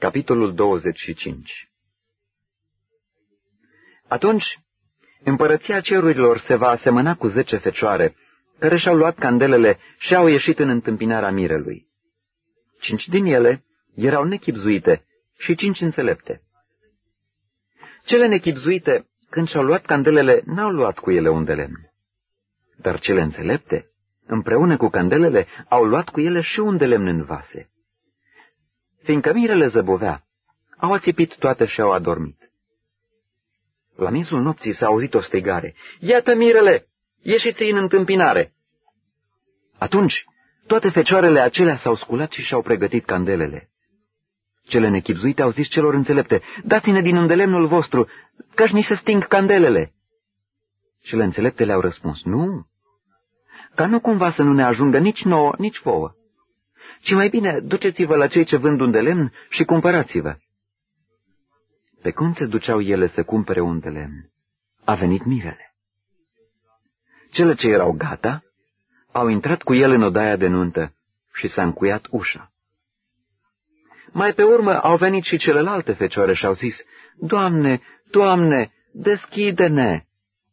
Capitolul 25. Atunci, împărăția cerurilor se va asemăna cu 10 fecioare, care și-au luat candelele și au ieșit în întâmpinarea mirelui. 5 din ele erau nechibzuite și 5 înțelepte. Cele nechibzuite, când și-au luat candelele, n-au luat cu ele un de lemn. Dar cele înțelepte, împreună cu candelele, au luat cu ele și un de lemn în vase. Fiindcă mirele zăbovea, au ațipit toate și au adormit. La miezul nopții s-a auzit o strigare: „Iată mirele! Ieșiți-i în întâmpinare!” Atunci, toate fecioarele acelea s-au sculat și și-au pregătit candelele. Cele nechibzuite au zis celor înțelepte: „Dați-ne din îndelemnul vostru, căci ni se sting candelele.” Cele înțelepte le-au răspuns: „Nu, ca nu cumva să nu ne ajungă nici nouă, nici vouă, ci mai bine duceți-vă la cei ce vând un de lemn și cumpărați-vă.” Pe când se duceau ele să cumpere un de lemn, a venit mirele. Cele ce erau gata au intrat cu el în odaia de nuntă și s-a încuiat ușa. Mai pe urmă au venit și celelalte fecioare și au zis: „Doamne, Doamne, deschide-ne!”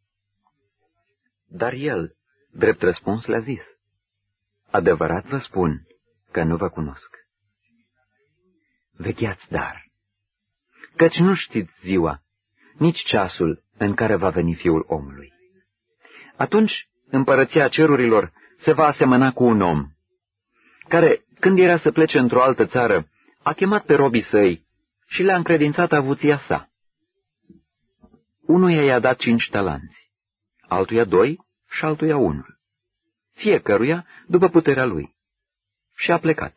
Dar el, drept răspuns, le-a zis: „Adevărat vă spun că nu vă cunosc. Vegheați dar, căci nu știți ziua, nici ceasul în care va veni Fiul omului.” Atunci împărăția cerurilor se va asemăna cu un om, care, când era să plece într-o altă țară, a chemat pe robii săi și le-a încredințat avuția sa. Unuia i-a dat 5 talanți, altuia 2 și altuia 1, fiecăruia după puterea lui, și a plecat.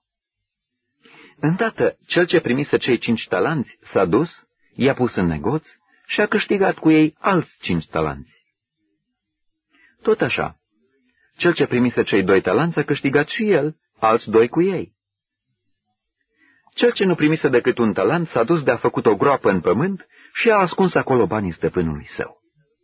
Îndată, cel ce primise cei 5 talanți s-a dus, i-a pus în negoț și a câștigat cu ei alți 5 talanți. Tot așa, cel ce primise cei 2 talanți a câștigat și el alți 2 cu ei. Cel ce nu primise decât 1 talent s-a dus de-a făcut o groapă în pământ și a ascuns acolo banii stăpânului său.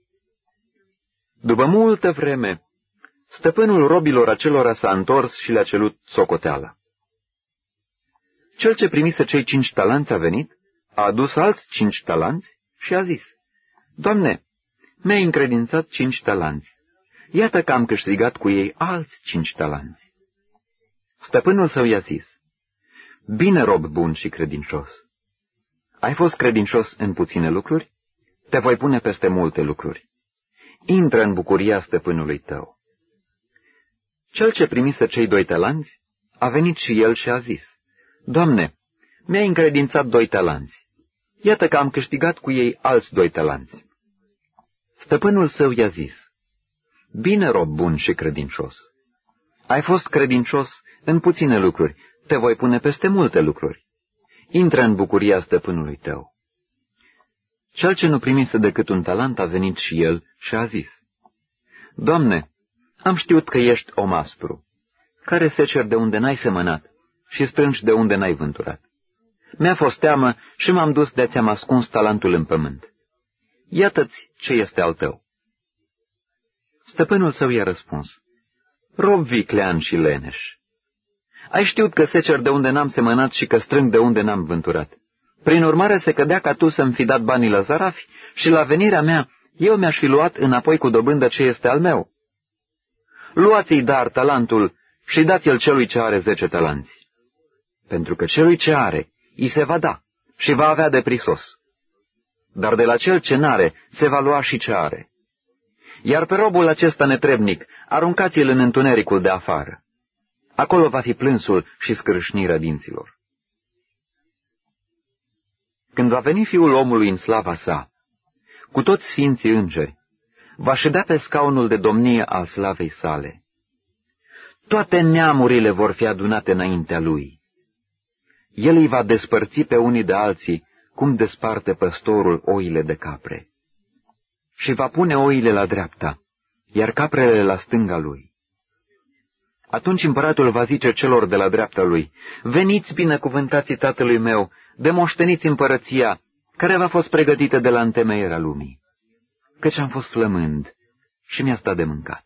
După multă vreme, stăpânul robilor acelora s-a întors și le-a cerut socoteala. Cel ce primise cei 5 talanți a venit, a adus alți 5 talanți și a zis: „Doamne, mi-ai încredințat 5 talanți. Iată că am câștigat cu ei alți 5 talanți.” Stăpânul său i-a zis: „Bine, rob bun și credincios. Ai fost credincios în puține lucruri? Te voi pune peste multe lucruri. Intră în bucuria stăpânului tău.” Cel ce primise cei 2 talanți a venit și el și a zis: „Doamne, mi-ai încredințat 2 talanți. Iată că am câștigat cu ei alți 2 talanți.” Stăpânul său i-a zis: „Bine, rob bun și credincios. Ai fost credincios în puține lucruri, te voi pune peste multe lucruri. Intră în bucuria stăpânului tău.” Cel ce nu primise decât 1 talent a venit și el și a zis: „Doamne, am știut că ești om aspru, care seceri de unde n-ai semănat și strângi de unde n-ai vânturat. Mi-a fost teamă și m-am dus de ți-am ascuns talentul în pământ. Iată-ți ce este al tău.” Stăpânul său i-a răspuns: „Rob viclean și leneș, ai știut că secer de unde n-am semănat și că strâng de unde n-am vânturat. Prin urmare se cădea ca tu să-mi fi dat banii la zarafi și la venirea mea eu mi-aș fi luat înapoi cu dobândă ce este al meu. Luați-i dar talentul și dați-l celui ce are 10 talanți. Pentru că celui ce are, îi se va da și va avea de prisos. Dar de la cel ce n-are, se va lua și ce are. Iar pe robul acesta netrebnic, aruncați-l în întunericul de afară. Acolo va fi plânsul și scrâșnirea dinților. Când va veni Fiul omului în slava sa, cu toți sfinții îngeri, va ședea pe scaunul de domnie al slavei sale. Toate neamurile vor fi adunate înaintea lui. El îi va despărți pe unii de alții, cum desparte păstorul oile de capre. Și va pune oile la dreapta, iar caprele la stânga lui. Atunci împăratul va zice celor de la dreapta lui: „Veniți, binecuvântații tatălui meu, demoșteniți împărăția, care v-a fost pregătită de la întemeierea lumii. Căci am fost flămând și mi-ați dat de mâncat.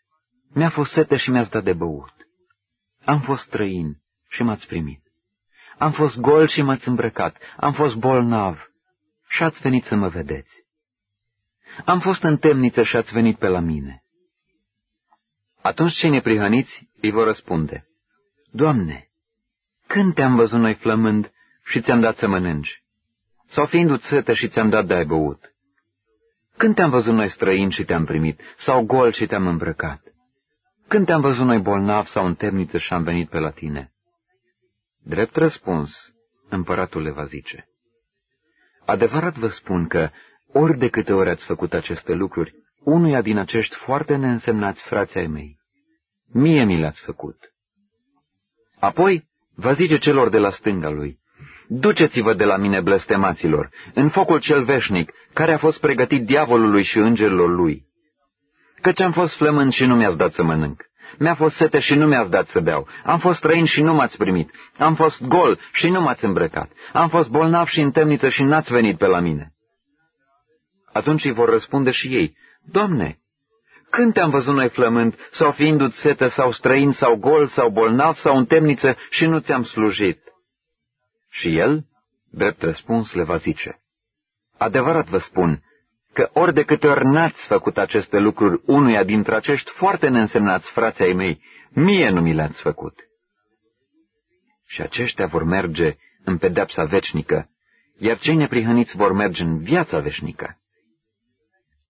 Mi-a fost sete și mi-ați dat de băut. Am fost străin și m-ați primit. Am fost gol și m-ați îmbrăcat, am fost bolnav și ați venit să mă vedeți. Am fost în temniță și ați venit pe la mine. Atunci cei neprihăniți îi vor răspunde: Doamne, când te-am văzut noi flămând și ți-am dat să mănânci? Sau fiindu-ți sete și ți-am dat de-ai băut? Când te-am văzut noi străini și te-am primit, sau gol și te-am îmbrăcat? Când te-am văzut noi bolnav sau în temniță și am venit pe la tine? Drept răspuns, împăratul le va zice: Adevărat vă spun că, ori de câte ori ați făcut aceste lucruri, unuia din acești foarte neînsemnați frații ai mei, mie mi le-ați făcut. Apoi va zice celor de la stânga lui: Duceți-vă de la mine, blestemaților, în focul cel veșnic, care a fost pregătit diavolului și îngerilor lui. Căci am fost flămând și nu mi-ați dat să mănânc, mi-a fost sete și nu mi-ați dat să beau, am fost străin și nu m-ați primit, am fost gol și nu m-ați îmbrăcat, am fost bolnav și în temniță și n-ați venit pe la mine. Atunci îi vor răspunde și ei: Doamne, când te-am văzut noi flămând, sau fiindu-ți sete, sau străin, sau gol, sau bolnav, sau în temniță și nu ți-am slujit? Și el, drept răspuns, le va zice: Adevărat vă spun că ori de câte ori n-ați făcut aceste lucruri unuia dintre acești foarte neînsemnați frații ai mei, mie nu mi le-ați făcut. Și aceștia vor merge în pedeapsa veșnică, iar cei neprihăniți vor merge în viața veșnică.